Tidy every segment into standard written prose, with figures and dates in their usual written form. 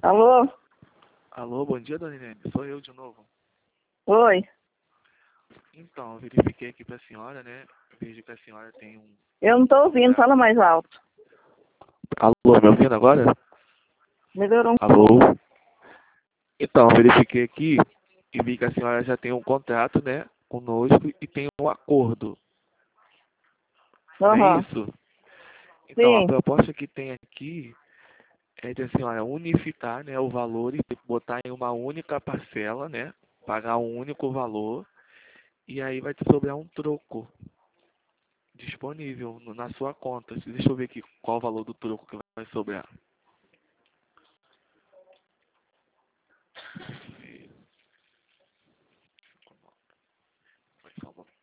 Alô? Alô, bom dia, dona Inês. Sou eu de novo. Oi. Então, eu verifiquei aqui para a senhora, né? Vejo que a senhora tem um... Eu não tô ouvindo, fala mais alto. Alô, me ouvindo agora? Melhorou um Alô? pouco. Então, eu verifiquei aqui e vi que a senhora já tem um contrato, né? Conosco e tem um acordo. Não é Aham. isso? Então, a Sim. proposta que tem aqui é de a senhora unificar, né, o valor e botar em uma única parcela, né? Pagar um único valor e aí vai te sobrar um troco disponível na sua conta. Deixa eu ver aqui qual o valor do troco que vai sobrar. Foi só um momento.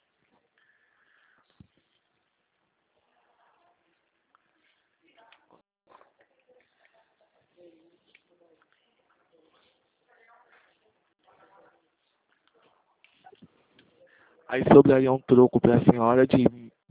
Aí sobraria um troco para a senhora de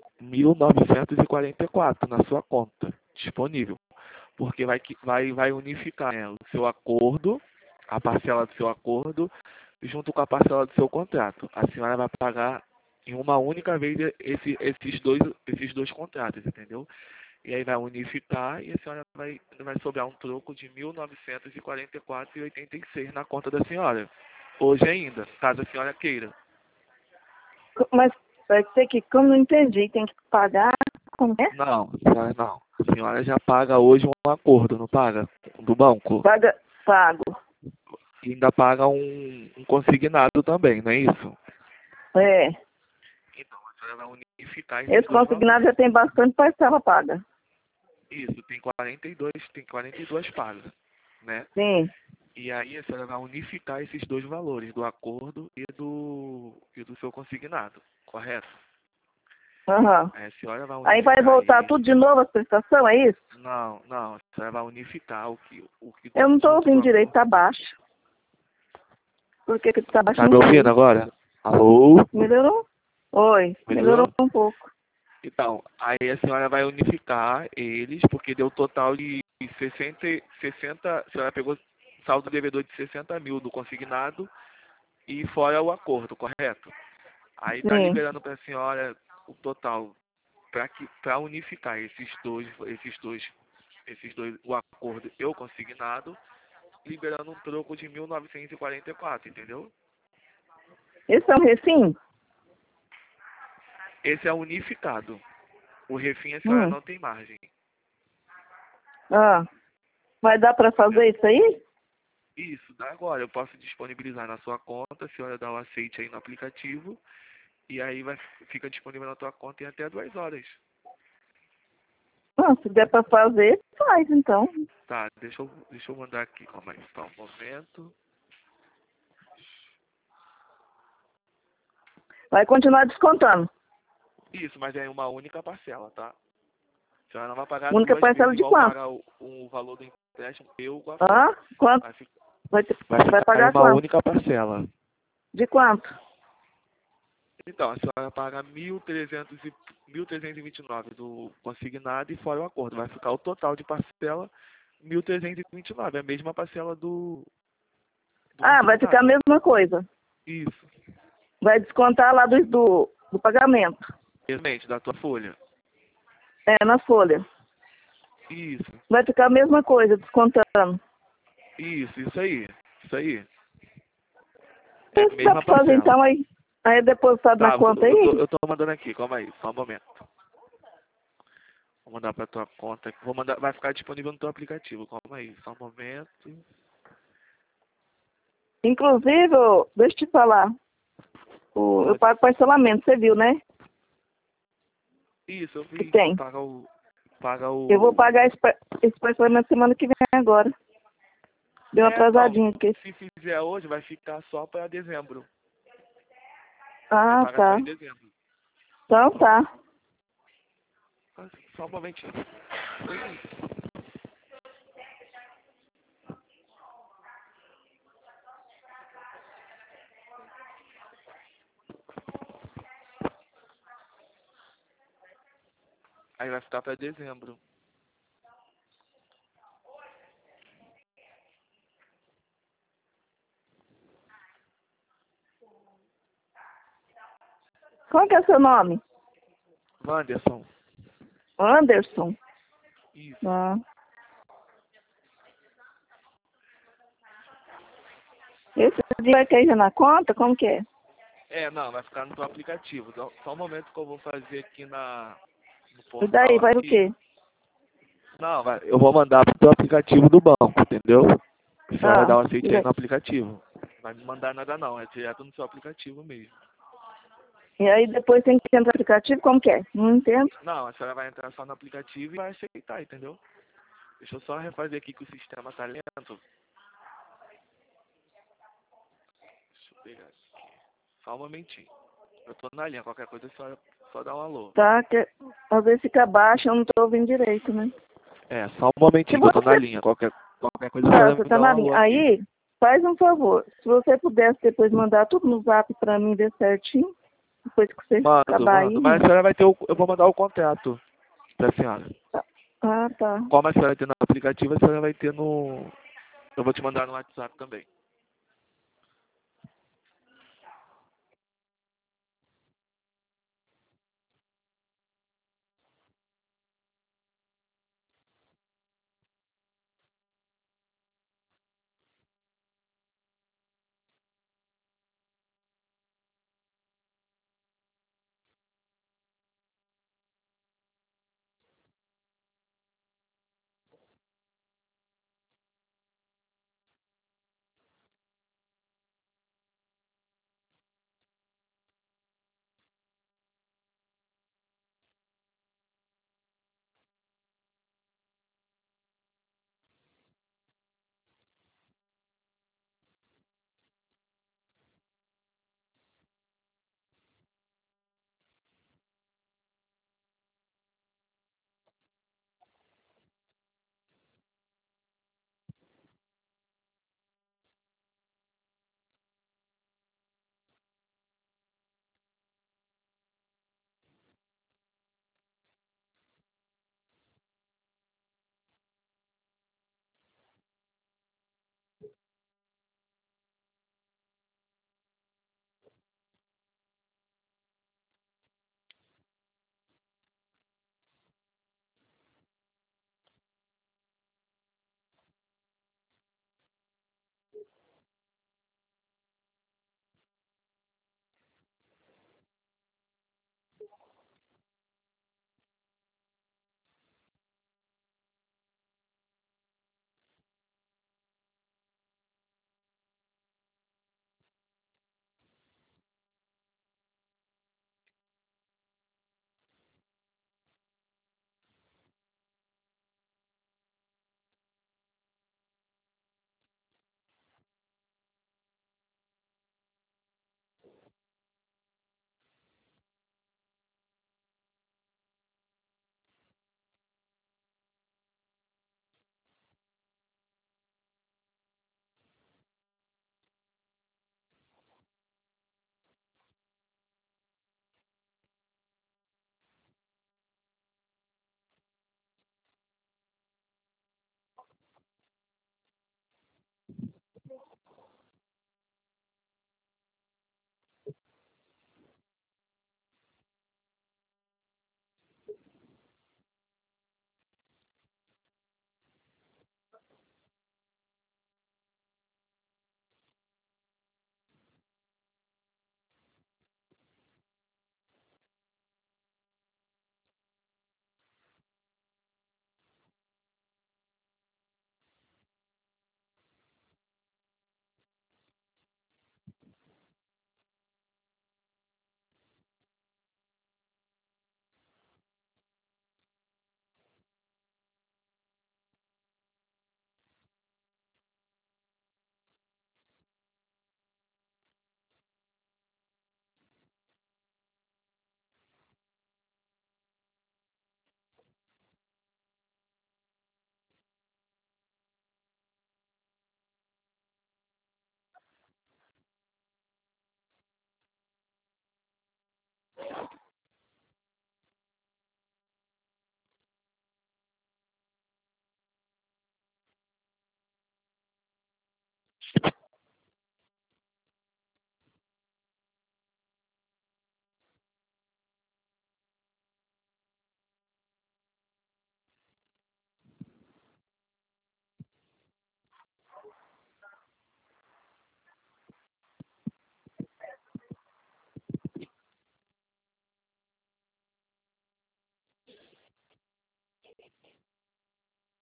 1.944 na sua conta, disponível. Porque vai unificar, né, o seu acordo, a parcela do seu acordo, junto com a parcela do seu contrato. A senhora vai pagar em uma única vez esses dois contratos, entendeu? E aí vai unificar e a senhora vai sobrar um troco de 1.944,86 na conta da senhora. Hoje ainda, caso a senhora queira. Mas vai ser que, como não entendi, tem que pagar, como é? Não, a senhora não. A senhora já paga hoje um acordo, não paga? Do banco. Pago. E ainda paga um consignado também, não é isso? É. Então, a senhora vai unificar esses Esse dois consignado valores. já tem bastante parcela paga. Isso, tem 42 pagas, né? Sim. E aí a senhora vai unificar esses dois valores, do acordo e do seu consignado, correto? Aham. Aí a senhora vai Aí vai unificar voltar eles. tudo de novo as prestações, é isso? Não, não, a senhora vai unificar o que Eu não tô junto do ouvindo direito, acordo. tá baixo. Por que que tá baixo? Tá Não me ouvindo sei. agora? Alô? Melhorou? Oi. Melhorou Melhorou? um pouco. Então, aí a senhora vai unificar eles, porque deu total de 60, a senhora pegou saldo devedor de 60 mil do consignado e fora o acordo, correto? Aí tá Sim. liberando para a senhora o total para unificar esses dois, o acordo e o consignado, liberando um troco de 1.944, entendeu? Esse é um refim? Esse é unificado. O refim a senhora Hum. não tem margem, Ah. Vai dar pra entendeu? fazer isso aí? Isso, dá agora. Eu posso disponibilizar na sua conta, a senhora dá o aceite aí no aplicativo, e aí fica disponível na tua conta em até 2 horas. Não, se der pra fazer, faz então. Tá, deixa eu mandar aqui, calma aí, só um momento. Vai continuar descontando. Isso, mas é uma única parcela, tá? A senhora não vai pagar Única duas vezes parcela de igual quanto? paga o valor do empréstimo eu com a Hã? Folha. Quanto? Vai, fi- vai Vai ficar em pagar uma quanto? única parcela. De quanto? Então, a senhora paga 1.329 do consignado e fora o acordo. Vai ficar o total de parcela 1.329, é a mesma parcela do Ah, vai ficar a consignado. mesma coisa. Isso, Vai descontar lá do pagamento. exatamente, da tua folha. É, na folha. Isso, Vai ficar a mesma coisa, descontando. isso aí, isso aí. É a Isso dá mesma pra fazer parcela. então aí. Aí é depositado na Tá, conta eu aí? tô mandando aqui, calma aí, só um momento. Vou mandar pra tua conta. Vou mandar, vai ficar disponível no teu aplicativo, calma aí, só um momento. Inclusive, deixa eu te falar. Eu Pode. pago parcelamento, você viu, né? Isso, eu Que vi. tem. Paga Eu vou o. pagar esse parcelamento semana que vem agora. Deu uma Então, atrasadinha aqui. se fizer hoje, vai ficar só para dezembro. Aí Ah, paga só tá. em dezembro. Então tá. Só um momentinho. Aí vai ficar para dezembro. Qual que é o seu nome? Wanderson. Anderson. Isso. Ah. Esse dia vai cair já na conta? Como que é? Não, vai ficar no teu aplicativo. Só um momento que eu vou fazer aqui no E daí, portal vai o aqui. quê? Não, eu vou mandar pro teu aplicativo do banco, entendeu? Você vai Ah, dar um aceite aí no aplicativo. Não vai me mandar nada não, é direto no seu aplicativo mesmo. e aí depois tem que entrar no aplicativo? Como que é? Não entendo. Não, a senhora vai entrar só no aplicativo e vai aceitar, entendeu? Deixa eu só refazer aqui que o sistema tá lento. Deixa eu pegar aqui. Só um momentinho. Eu tô na linha, qualquer coisa a senhora só dá um alô. Tá, que às vezes fica baixo, eu não tô ouvindo direito, né? Só um momentinho que eu tô na linha. Qualquer coisa a senhora Você me tá dá um na alô linha. aqui. Aí, faz um favor. Se você pudesse depois mandar tudo no zap pra mim, ver certinho. Depois que você acabar Mando. Mas aí. a senhora vai ter eu vou mandar o contrato pra senhora. Ah, tá. Como a senhora tem no aplicativo, a senhora vai ter no... Eu vou te mandar no WhatsApp também.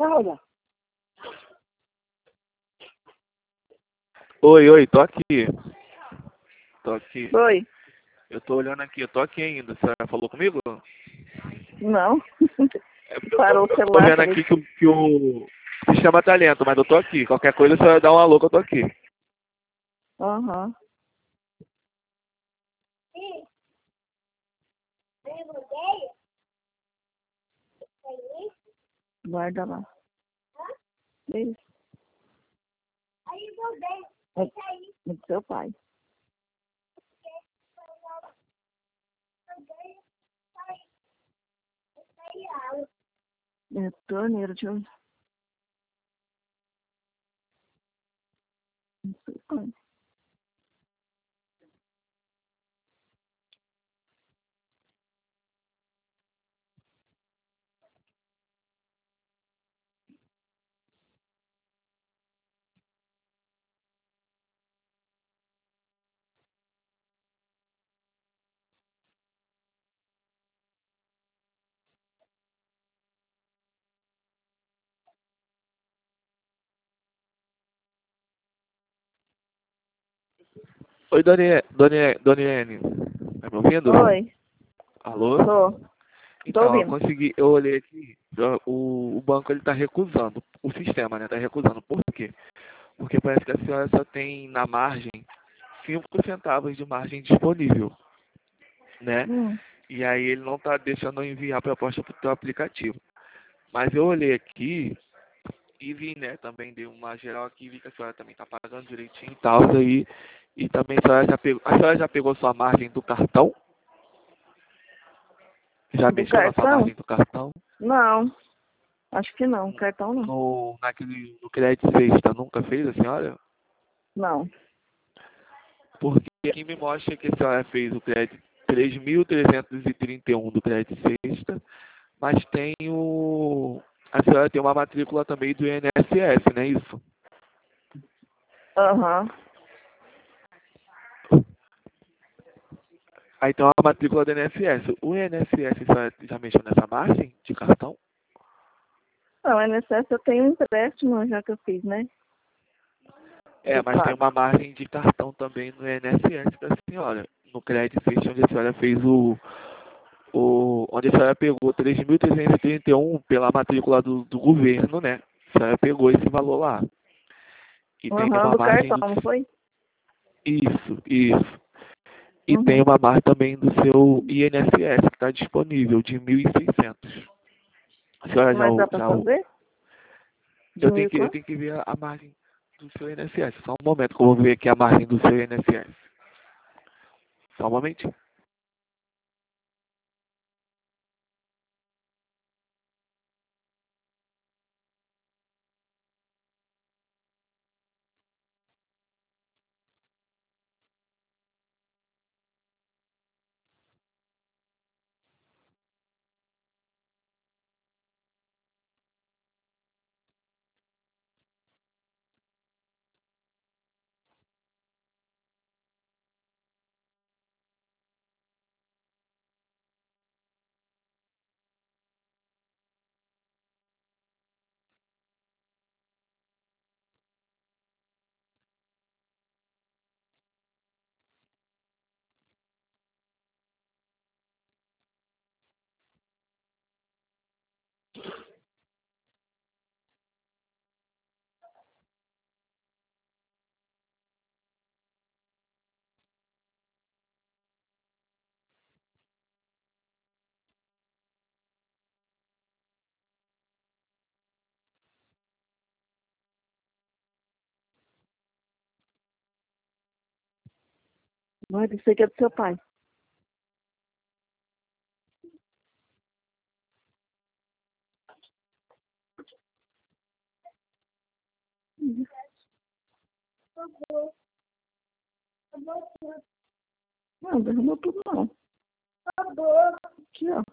Olha. Oi, tô aqui. Tô aqui. Oi. Eu tô olhando aqui, eu tô aqui ainda. Você falou comigo? Não. É porque Parou o eu tô celular. vendo aqui que o se chama talento, mas eu tô aqui. Qualquer coisa você vai dar um alô que eu tô aqui. Aham. Guarda lá. Isso. É do seu pai. É torneiro, deixa eu ver. Do seu pai. Oi, Doniene. Tá me ouvindo? Oi. Alô? Tô Então, eu ouvindo. consegui, eu olhei aqui, o banco ele tá recusando, o sistema, né, tá recusando. Por quê? Porque parece que a senhora só tem na margem 5 centavos de margem disponível, né? Hum. E aí ele não tá deixando eu enviar a proposta pro teu aplicativo. Mas eu olhei aqui e vi, né, também dei uma geral aqui, vi que a senhora também tá pagando direitinho e tal, isso aí. E também a senhora já pegou sua margem do cartão? Já Do mexeu na sua cartão? margem do cartão? Não. Acho que não. Cartão não. No crédito sexta, nunca fez a senhora? Não. Porque aqui me mostra que a senhora fez o crédito 3.331 do crédito sexta, mas tem a senhora tem uma matrícula também do INSS, não é isso? Aham. Aí tem uma matrícula do INSS. O INSS, a senhora já mexeu nessa margem de cartão? Não, é necessário eu tenho um empréstimo já que eu fiz, né? É, Eu mas tem pago. uma margem de cartão também no INSS da senhora. No crédito sexta, onde a senhora fez onde a senhora pegou 3.331 pela matrícula do governo, né? A senhora pegou esse valor lá. E tem Aham, uma do margem cartão, não foi? Isso. E tem Uhum. uma margem também do seu INSS que está disponível de 1.600. A senhora Mas dá pra fazer? De eu mil tenho e que, eu quanto? tenho que ver a margem do seu INSS. Só um momento que eu vou ver aqui a margem do seu INSS. Só um momentinho. Mas isso aqui é do seu pai. Uhum. Não, derramou tudo não. Aqui, ó.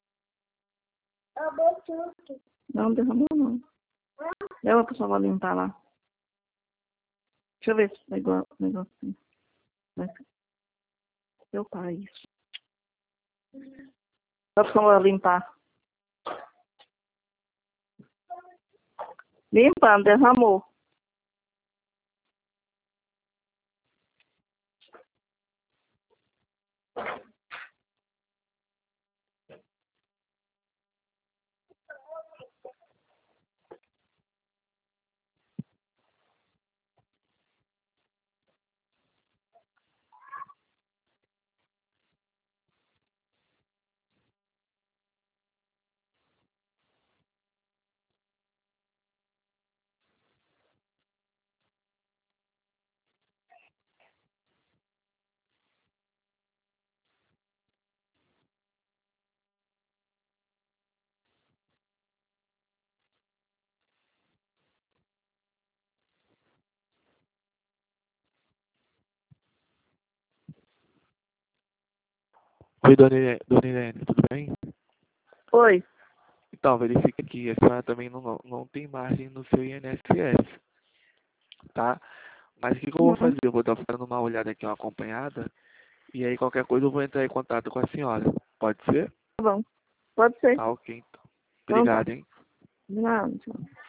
Não, derramou não. Leva pra sua avó limpar lá. Deixa eu ver se tá igual o negocinho. Vai ser seu pai, isso. Leva pra sua avó limpar. Limpando, derramou. Oi, dona Irene, tudo bem? Oi. Então, verifique aqui, a senhora também não tem margem no seu INSS, tá? Mas o que eu vou Uhum. fazer? Eu vou dar dando uma olhada aqui, uma acompanhada, e aí qualquer coisa eu vou entrar em contato com a senhora. Pode ser? Tá bom. Pode ser. Tá, ok, então. Então tá. Obrigado, hein? De nada, tchau.